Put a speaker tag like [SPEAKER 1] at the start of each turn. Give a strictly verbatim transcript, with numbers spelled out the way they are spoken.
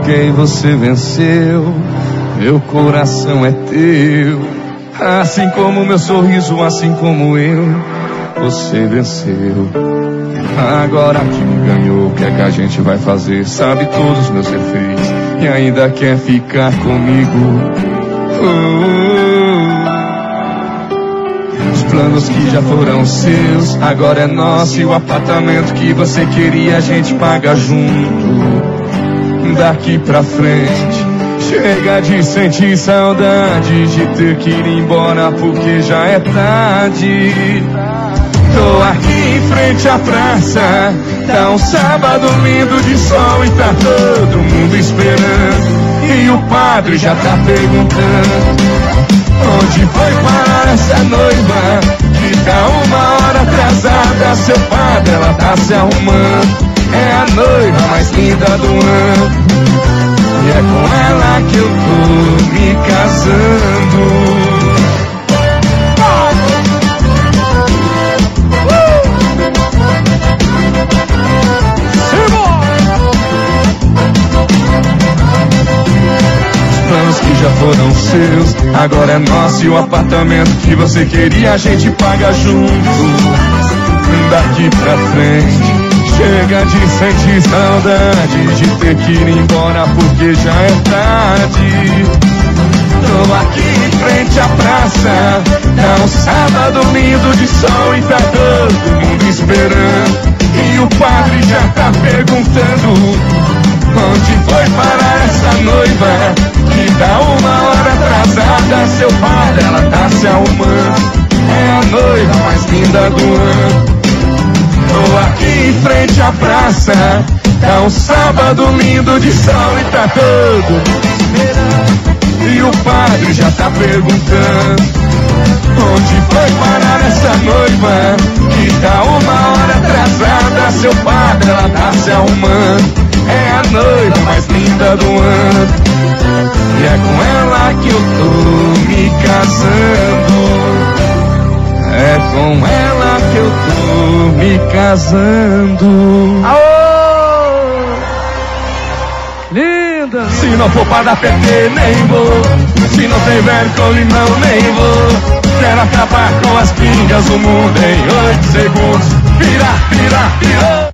[SPEAKER 1] joguei, você venceu. Meu coração é teu. Assim como meu sorriso, assim como eu, você venceu. Agora que ganhou, o que é que a gente vai fazer? Sabe todos os meus defeitos e ainda quer ficar comigo. uh, Os planos que já foram seus, agora é nosso. E o apartamento que você queria, a gente paga junto. Daqui pra frente, chega de sentir saudade, de ter que ir embora porque já é tarde. Tô aqui em frente à praça, tá um sábado lindo de sol e tá todo mundo esperando. E o padre já tá perguntando: onde foi parar essa noiva que tá uma hora atrasada? Seu padre, ela tá se arrumando, é a noiva mais linda do ano, e é com ela que eu tô me casando. Que já foram seus, agora é nosso. E o apartamento que você queria, a gente paga junto. Daqui pra frente, chega de sentir saudade, de ter que ir embora porque já é tarde. Tô aqui em frente à praça, tá um sábado lindo de sol e tá todo mundo esperando. E o padre já tá perguntando: onde foi parar essa noiva que tá uma hora atrasada? Seu padre, ela tá se arrumando, é a noiva mais linda do ano. Tô aqui em frente à praça, tá um sábado lindo de sol e tá todo mundo esperando. E o padre já tá perguntando: onde foi parar essa noiva que tá uma hora atrasada? Seu padre, ela tá se arrumando, é a noiva mais linda do ano, e é com ela que eu tô me casando. É com ela que eu tô me casando.
[SPEAKER 2] Aô! Linda!
[SPEAKER 1] Se não for para dar P T, nem vou. Se não tem velho com limão, nem vou. Quero acabar com as pingas, o mundo em oito segundos. Vira, vira, virou.